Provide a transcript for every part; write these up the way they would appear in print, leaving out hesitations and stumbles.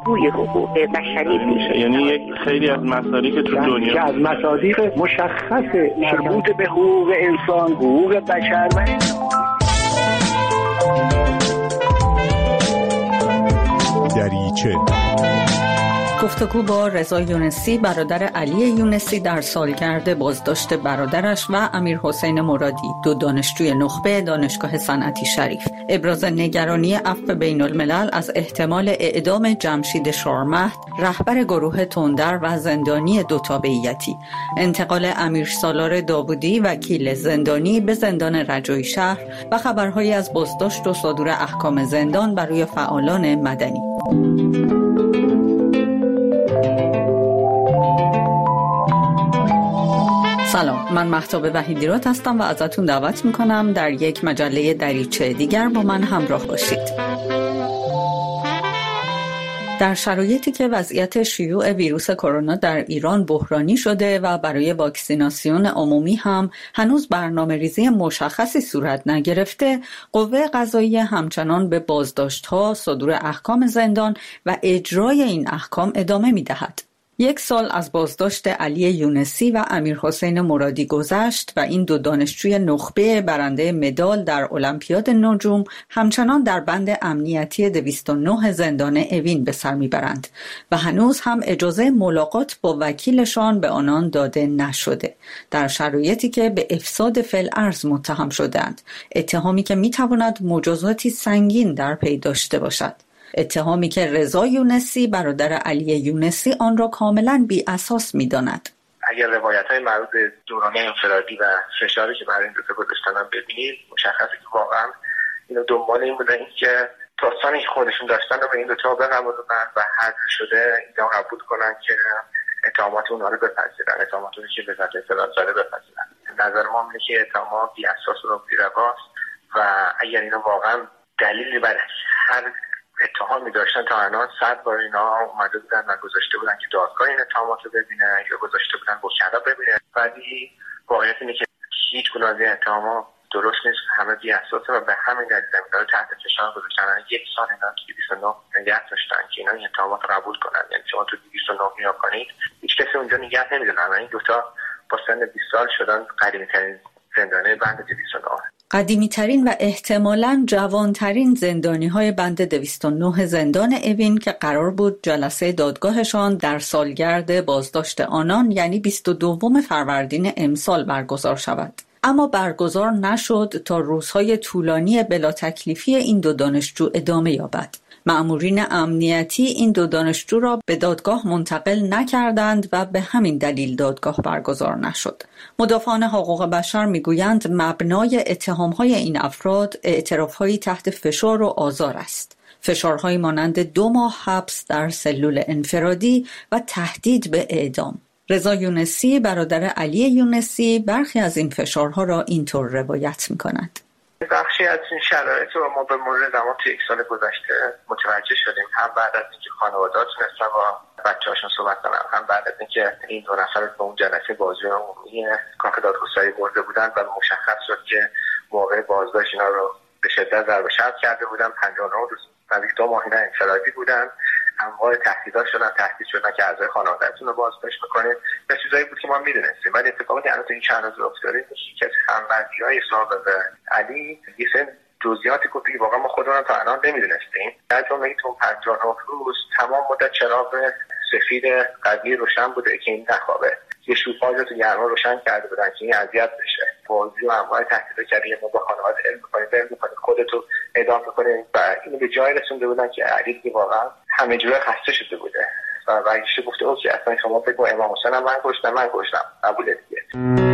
بازگوی حقوق بشری میشه. یعنی یک خیلی از مصادیق تو دنیا که از مصادیق مشخص مربوط به حقوق انسان، حقوق بشر و دریچه. گفتگو با رضا یونسی برادر علی یونسی در سالگرد بازداشت برادرش و امیرحسین مرادی، دو دانشجوی نخبه دانشگاه صنعتی شریف. ابراز نگرانی عفو بین الملل از احتمال اعدام جمشید شارمهد، رهبر گروه تندر و زندانی دوتابعیتی. انتقال امیر سالار داوودی وکیل زندانی به زندان رجایی شهر و خبرهایی از بازداشت و صدور احکام زندان برای فعالان مدنی. سلام، من مهتاب وحیدیراد هستم و ازتون دعوت میکنم در یک مجله دریچه دیگر با من همراه باشید. در شرایطی که وضعیت شیوع ویروس کرونا در ایران بحرانی شده و برای واکسیناسیون عمومی هم هنوز برنامه‌ریزی مشخصی صورت نگرفته، قوه قضاییه همچنان به بازداشت‌ها، صدور احکام زندان و اجرای این احکام ادامه می‌دهد. 1 سال از بازداشت علی یونسی و امیرحسین مرادی گذشت و این دو دانشجوی نخبه برنده مدال در المپیاد نجوم همچنان در بند امنیتی 209 زندان اوین به سر میبرند و هنوز هم اجازه ملاقات با وکیلشان به آنان داده نشده، در شرایطی که به افساد فی‌الارض متهم شدند، اتهامی که میتواند مجازاتی سنگین در پی داشته باشد. اتهامی که رضا یونسی برادر علی یونسی آن را کاملا بی اساس می‌داند. اگر روایت‌های مربوط به دوران انفرادی و فشاری که برای این دو تا گذاشتن ببینید، مشخصه که واقعا اینا دنبال این بودن که داستانی که خودشون داشتن رو به این دو تا بقبولونن و حذف شده اینا قبول کنن که اتهامات اونها رو بپذیرن، اتهاماتی که به ذات اطلاع زده بپذیرن. نظر ما اینه که اتهامات بی اساس و بی رواست و اگر اینا واقعا دلیلی برای هر اتهامی داشتن تا الان 100 بار اینا اومده بودن و گذاشته بودن که دادگاه این اتهامات رو ببینه یا گذاشته بودن وکلا ببینه، ولی واقعیت اینه که هیچ گونه از این اتهامات درست نیست، همه بی اساسه و به همین دلیل اینا تحت فشار گذاشتن. 1 سال اینا تو 209 نگه داشتن که اینا این اتهامات رو قبول کنن. یعنی شما تو 209 نگاه کنید هیچ کسی اونجا نگه نمیدونه. این دو تا با سن 20 سال شدن قدیمی‌ترین زندانی بند 209. قدیمی‌ترین و احتمالاً جوان‌ترین زندانی‌های بند 209 زندان اوین که قرار بود جلسه دادگاهشان در سالگرد بازداشت آنان یعنی 22 فروردین امسال برگزار شود. اما برگزار نشد تا روزهای طولانی بلا تکلیفی این دو دانشجو ادامه یابد. مأمورین امنیتی این دو دانشجو را به دادگاه منتقل نکردند و به همین دلیل دادگاه برگزار نشد. مدافعان حقوق بشر میگویند مبنای اتهامهای این افراد اعترافهایی تحت فشار و آزار است. فشارهایی مانند 2 ماه حبس در سلول انفرادی و تهدید به اعدام. رضا یونسی برادر علی یونسی برخی از این فشارها را اینطور روایت می‌کند. بخشی از این شرایط رو ما به مرور زمان توی 1 سال گذشته متوجه شدیم، هم بعد از اینکه خانواده‌ها تونستن با بچه‌هاشون صحبت کنن، هم بعد از اینکه این دو نفر به اون جلسه بازجویی عمومی کاخ دادگستری برده بودن و مشخص شد که موقع بازداشت اینا رو به شدت ضرب و شتم کرده بودن. 59 روز نزدیک 2 ماه اینا انفرادی بودن. انواع تهدیدات تهدید شدن که اعضای خانواده‌تون رو بازداشت می‌کنید. به چیزایی بود که ما می‌دونستیم، ولی اتفاقاتی الان تو این چند روز افتاده که همبندی‌های صاحب علی یه سری جزئیاتی که واقعا ما خودمون تا الان نمی‌دونستیم. در جمله تو 59 روز تمام مدت چراغ سفید قضیه روشن بوده که این نخوابه. یه شوفاژ رو تو گرما روشن کرده بودن که این اذیت بشه. بازی و انواع تهدیدات کردن ما با خانواده علم می‌کنید خودتو اعدام می‌کنید و اینو به جای رسونده بودن که علی دیگه واقعا همه جوره خسته شده بوده و برگشته گفته اوکی اصلا شما بگو امام حسین من گشتم قبوله دیگه.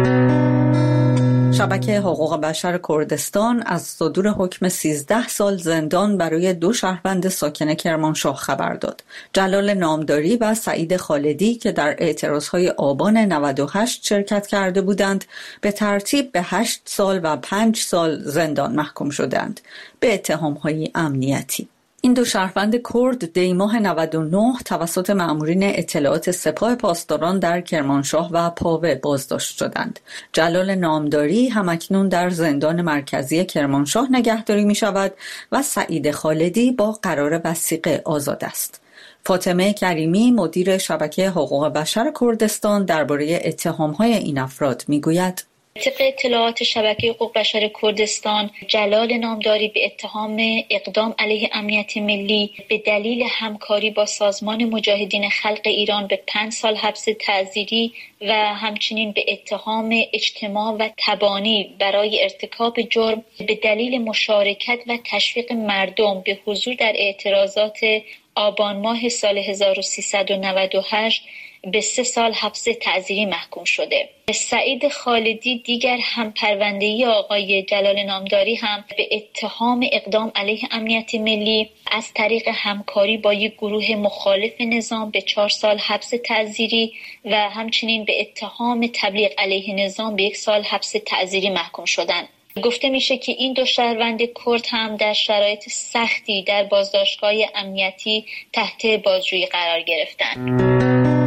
شبکه حقوق بشر کردستان از صدور حکم 13 سال زندان برای 2 شهروند ساکن کرمانشاه خبر داد. جلال نامداری و سعید خالدی که در اعتراضهای آبان 98 شرکت کرده بودند، به ترتیب به 8 سال و 5 سال زندان محکوم شدند به اتهام‌های امنیتی. این 2 شهروند کرد دیماه 99 توسط مأمورین اطلاعات سپاه پاسداران در کرمانشاه و پاوه بازداشت شدند. جلال نامداری همکنون در زندان مرکزی کرمانشاه نگهداری می شود و سعید خالدی با قرار وثیقه آزاد است. فاطمه کریمی مدیر شبکه حقوق بشر کردستان درباره اتهام‌های این افراد میگوید: طبق اطلاعات شبکه حقوق بشر کردستان، جلال نامداری به اتهام اقدام علیه امنیت ملی به دلیل همکاری با سازمان مجاهدین خلق ایران به 5 سال حبس تعزیری و همچنین به اتهام اجتماع و تبانی برای ارتکاب جرم به دلیل مشارکت و تشویق مردم به حضور در اعتراضات آبان ماه سال 1398 به 3 سال حبس تعزیری محکوم شده. سعید خالدی دیگر هم پرونده‌ای آقای جلال نامداری هم به اتهام اقدام علیه امنیت ملی از طریق همکاری با یک گروه مخالف نظام به 4 سال حبس تعزیری و همچنین به اتهام تبلیغ علیه نظام به 1 سال حبس تعزیری محکوم شدند. گفته میشه که این 2 شهروند کرد هم در شرایط سختی در بازداشتگاه امنیتی تحت بازجویی قرار گرفتند.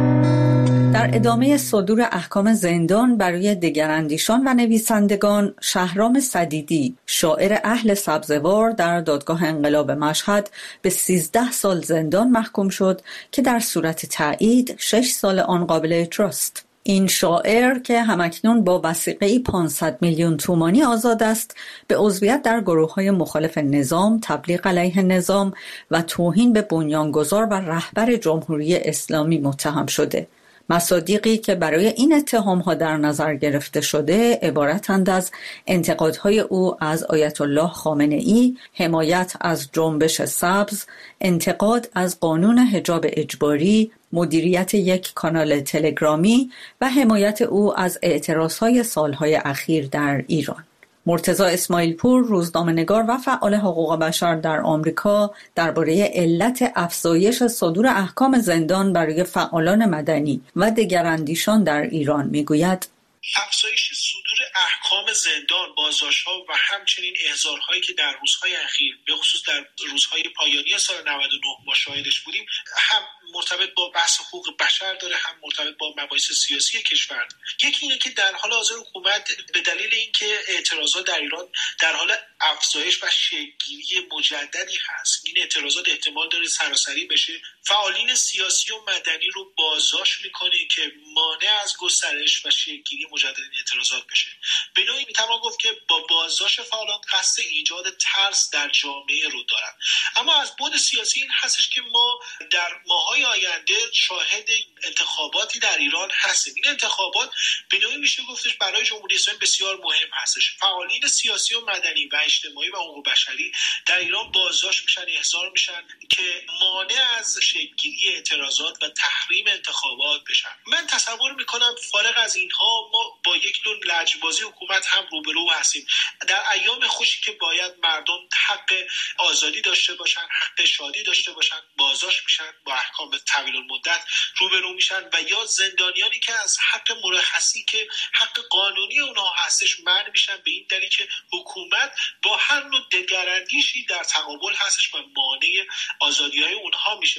در ادامه صدور احکام زندان برای دگراندیشان و نویسندگان، شهرام صدیدی، شاعر اهل سبزوار، در دادگاه انقلاب مشهد به 13 سال زندان محکوم شد که در صورت تایید 6 سال آن قابل اجراست. این شاعر که همکنون با وثیقه‌ای 500 میلیون تومانی آزاد است، به عضویت در گروه‌های مخالف نظام، تبلیغ علیه نظام و توهین به بنیانگذار و رهبر جمهوری اسلامی متهم شده. مصادیقی که برای این اتهام‌ها در نظر گرفته شده عبارتند از انتقادهای او از آیت الله خامنه‌ای، حمایت از جنبش سبز، انتقاد از قانون حجاب اجباری، مدیریت یک کانال تلگرامی و حمایت او از اعتراضهای سالهای اخیر در ایران. مرتضی اسماعیل پور، روزنامه‌نگار و فعال حقوق بشر در آمریکا، درباره علت افزایش صدور احکام زندان برای فعالان مدنی و دگراندیشان در ایران میگوید: افزایش صدور احکام زندان، بازداشت‌ها و همچنین احضارهایی که در روزهای اخیر به خصوص در روزهای پایانی سال 99 ما شاهدش بودیم، هم مرتبط با بحث حقوق بشر داره، هم مرتبط با مباحث سیاسی کشور. یکی اینه که در حال حاضر حکومت به دلیل اینکه اعتراضات در ایران در حال افزایش و شکل‌گیری مجددی هست، این اعتراضات احتمال داره سراسری بشه، فعالین سیاسی و مدنی رو بازداشت میکنه که مانع از گسترش و شکل‌گیری مجدد این اعتراضات بشه. به نوعی میتوان گفت که با بازداشت فعالان قصد ایجاد ترس در جامعه رو دارن. اما از بعد سیاسی این هستش که ما در ماه‌های آینده شاهد انتخاباتی در ایران هستیم. این انتخابات به نوعی میشه گفتش برای جمهوری اسلامی بسیار مهم هستش. فعالین سیاسی و مدنی و اجتماعی و حقوق بشری در ایران بازداشت میشن، احضار میشن که مانع از شکل‌گیری اعتراضات و تحریم انتخابات بشن. من تصور میکنم فارغ از اینها ما با یک نوع لجبازی حکومت هم روبرو هستیم. در ایام خوشی که باید مردم حق آزادی داشته باشن، حق شادی داشته باشن، بازداشت میشن، با احکام طویل المدت روبرو میشن و یا زندانیانی که از حق مرخصی که حق قانونی اونها هستش منع میشن به این دلیل که حکومت با هر نوع دگراندیشی در تقابل هستش و مانع آزادی‌های اونها میشه.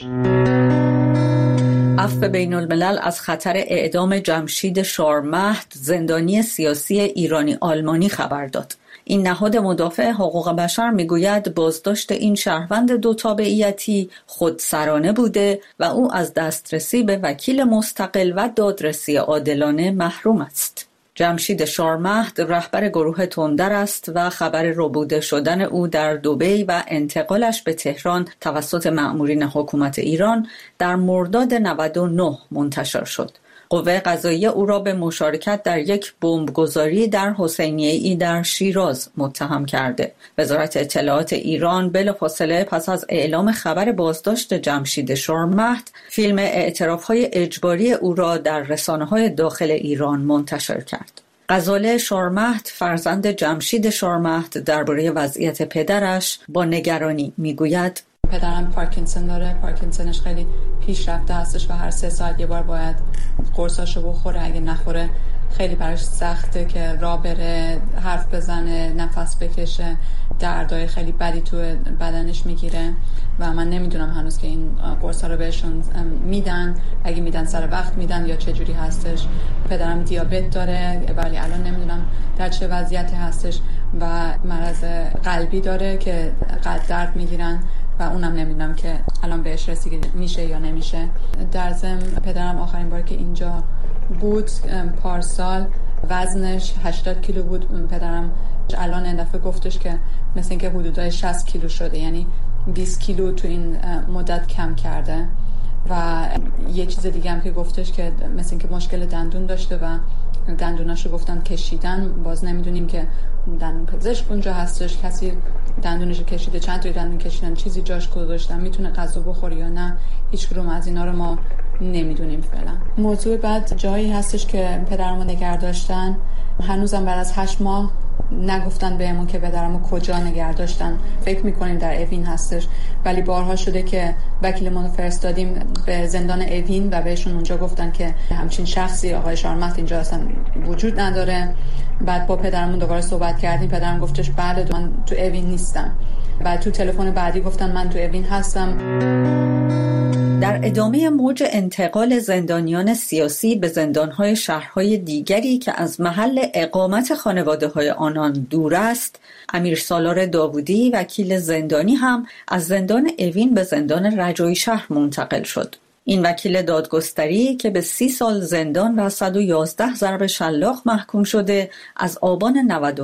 عفو بین الملل از خطر اعدام جمشید شارمهد، زندانی سیاسی ایرانی آلمانی خبر داد. این نهاد مدافع حقوق بشر میگوید بازداشت این شهروند 2 تابعیتی خودسرانه بوده و او از دسترسی به وکیل مستقل و دادرسی عادلانه محروم است. جمشید شارمهد رهبر گروه تندر است و خبر ربوده شدن او در دبی و انتقالش به تهران توسط مأمورین حکومت ایران در مرداد 99 منتشر شد. قوه قضاییه او را به مشارکت در یک بمبگذاری در حسینیه‌ای در شیراز متهم کرده. وزارت اطلاعات ایران بلافاصله پس از اعلام خبر بازداشت جمشید شارمهد، فیلم اعتراف‌های اجباری او را در رسانه‌های داخل ایران منتشر کرد. غزاله شارمهد، فرزند جمشید شارمهد، درباره وضعیت پدرش با نگرانی میگوید: پدرم پارکینسون داره، پارکینسونش خیلی پیشرفته هستش و هر 3 ساعت یه بار باید قرصاشو بخوره، اگه نخوره خیلی براش سخته که راه بره، حرف بزنه، نفس بکشه، دردای خیلی بدی تو بدنش میگیره و من نمیدونم هنوز که این قرصا رو بهشون میدن، اگه میدن سر وقت میدن یا چه جوری هستش. پدرم دیابت داره ولی الان نمیدونم در چه وضعیتی هستش و مرض قلبی داره که قلب درد میگیرن و اونم نمیدونم که الان بهش رسیدگی میشه یا نمیشه. در ضمن پدرم آخرین بار که اینجا بود پارسال وزنش 80 کیلو بود. پدرم الان این دفعه گفتش که مثل اینکه حدودای 60 کیلو شده، یعنی 20 کیلو تو این مدت کم کرده. و یه چیز دیگه هم که گفتش که مثل اینکه مشکل دندون داشته و دندوناشو گفتن کشیدن. باز نمیدونیم که دندون پزشک اونجا هستش، کسی دندونشو کشیده، چند تا دندون کشیدن، چیزی جاش گذاشتن، میتونه غذا بخوره یا نه، هیچ کدوم از اینا رو ما نمیدونیم فعلا. موضوع بعد جایی هستش که پدرمو نگه داشتن، هنوزم بعد از 8 ماه نگفتن بهمون که پدرمو کجا نگه داشتن. فکر میکنیم در اوین هستش، ولی بارها شده که وکیلمون رو فرستادیم به زندان اوین و بهشون اونجا گفتن که همچین شخصی آقای شارمخت اینجا اصلا وجود نداره. بعد با پدرمون دوباره صحبت کردیم، پدرم گفتش بله من تو اوین نیستم. بعد تو تلفن بعدی گفتن من تو اوین هستم. در ادامه موج انتقال زندانیان سیاسی به زندانهای شهرهای دیگری که از محل اقامت خانواده‌های آنان دور است، امیر سالار داوودی وکیل زندانی هم از زندان اوین به زندان رجایی شهر منتقل شد. این وکیل دادگستری که به 30 سال زندان و 111 ضرب شلاق محکوم شده، از آبان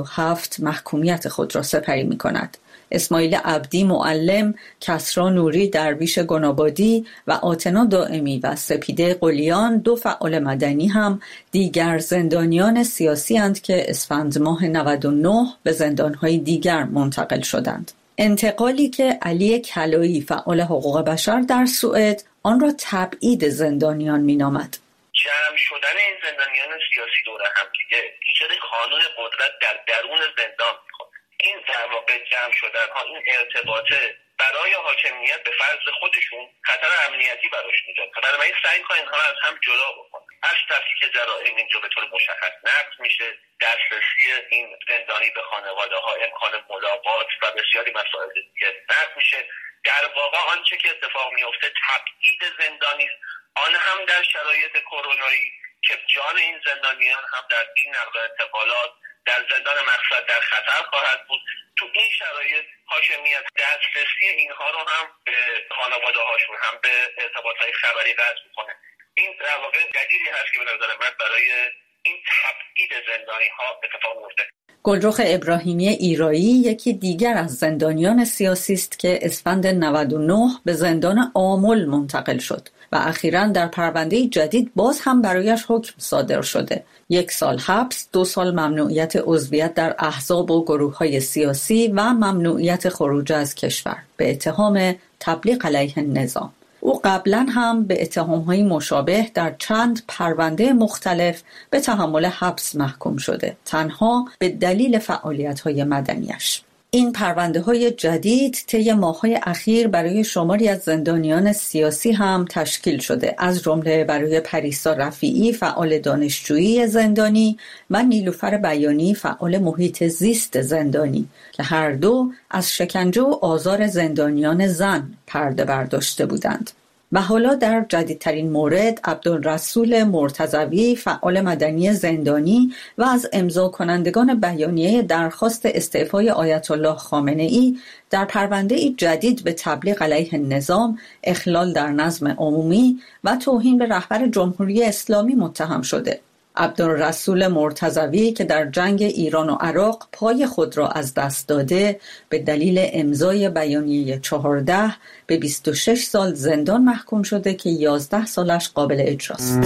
97 محکومیت خود را سپری می کند. اسماعیل عبدی معلم، کسرا نوری درویش گنابادی و آتنا دائمی و سپیده قلیان 2 فعال مدنی هم دیگر زندانیان سیاسی اند که اسفند ماه 99 به زندانهای دیگر منتقل شدند. انتقالی که علی کلایی فعال حقوق بشر در سوئد آن را تبعید زندانیان مینامد. جمع شدن این زندانیان سیاسی دور هم دیگه ایجاد کانون قدرت در درون زندان میکنه. این در واقع جمع شدن ها، این ارتباطه برای حاکمیت به فرض خودشون خطر امنیتی براش میاد. بنابراین سعی کنن اینها از هم جدا بکنن. از تفکیک جرائم اینجا به طور مشخص نقض میشه. دسترسی این زندانی به خانواده ها، امکان ملاقات و بسیاری مسائل دیگه نقض میشه. در واقع آنچه که اتفاق میفته تبعید زندانی است، آن هم در شرایط کرونایی که جان این زندانیان هم در این نقل و انتقالات در زندان مقصد در خطر خواهد بود. تو این شرایط حاکمیت دسترسی اینها رو هم به خانواده هاشون هم به ارتباطات خبری قطع میکنه. این در واقع دلیلی هست که به نظر من برای این تبعید زندانی ها اتفاق میفته. گلرخ ابراهیمی ایرایی یکی دیگر از زندانیان سیاسی است که اسفند 99 به زندان آمل منتقل شد و اخیراً در پرونده جدید باز هم برایش حکم صادر شده. 1 سال حبس، 2 سال ممنوعیت عضویت در احزاب و گروه‌های سیاسی و ممنوعیت خروج از کشور به اتهام تبلیغ علیه نظام. او قبلا هم به اتهام‌های مشابه در چند پرونده مختلف به تحمل حبس محکوم شده، تنها به دلیل فعالیت‌های مدنیش. این پرونده‌های جدید طی ماه‌های اخیر برای شماری از زندانیان سیاسی هم تشکیل شده، از جمله برای پریسا رفیعی فعال دانشجویی زندانی و نیلوفر بیانی فعال محیط زیست زندانی که هر دو از شکنجه و آزار زندانیان زن پرده برداشته بودند. و حالا در جدیدترین مورد عبدالرسول مرتضوی فعال مدنی زندانی و از امضا کنندگان بیانیه درخواست استعفای آیت الله خامنه‌ای در پرونده جدید به تبلیغ علیه نظام، اخلال در نظم عمومی و توهین به رهبر جمهوری اسلامی متهم شده. عبدالرسول مرتضوی که در جنگ ایران و عراق پای خود را از دست داده، به دلیل امضای بیانیه 14 به 26 سال زندان محکوم شده که 11 سالش قابل اجراست.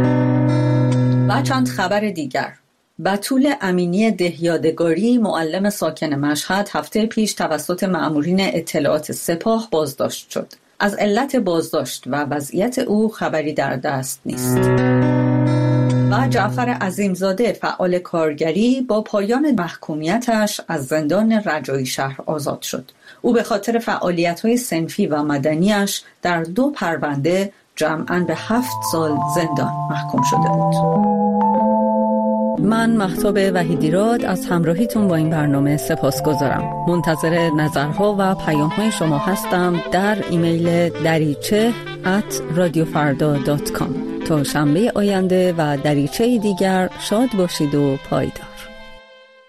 و چند خبر دیگر. بتول امینی دهیادگاری معلم ساکن مشهد هفته پیش توسط مأمورین اطلاعات سپاه بازداشت شد. از علت بازداشت و وضعیت او خبری در دست نیست. و جعفر عظیمزاده فعال کارگری با پایان محکومیتش از زندان رجایی شهر آزاد شد. او به خاطر فعالیت‌های صنفی و مدنیش در 2 پرونده جمعاً به 7 سال زندان محکوم شده بود. من مهتاب وحیدیراد از همراهیتون با این برنامه سپاسگزارم. منتظر نظرها و پیام‌های شما هستم در ایمیل dariche@radiofarda.com. تا شنبه آینده و دریچه دیگر شاد باشید و پایدار.